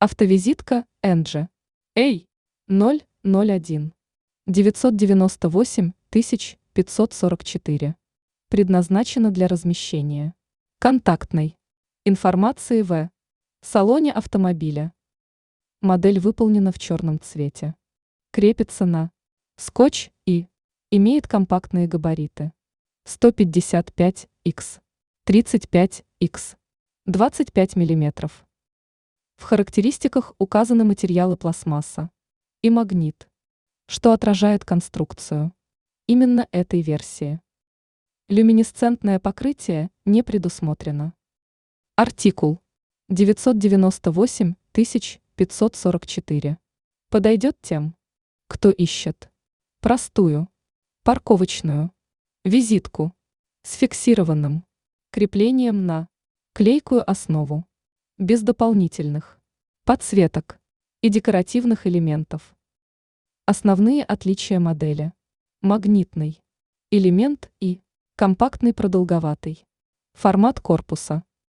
Автовизитка Энджи. Эй, 001 998 544. Предназначена для размещения контактной информации в салоне автомобиля. Модель выполнена в черном цвете. Крепится на скотч и имеет компактные габариты. 155 х 35 х 25 мм. В характеристиках указаны материалы пластмасса и магнит, что отражает конструкцию именно этой версии. Люминесцентное покрытие не предусмотрено. Артикул 998 544. Подойдет тем, кто ищет простую парковочную визитку с фиксированным креплением на клейкую основу, без дополнительных подсветок и декоративных элементов. Основные отличия модели: магнитный элемент и компактный продолговатый формат корпуса.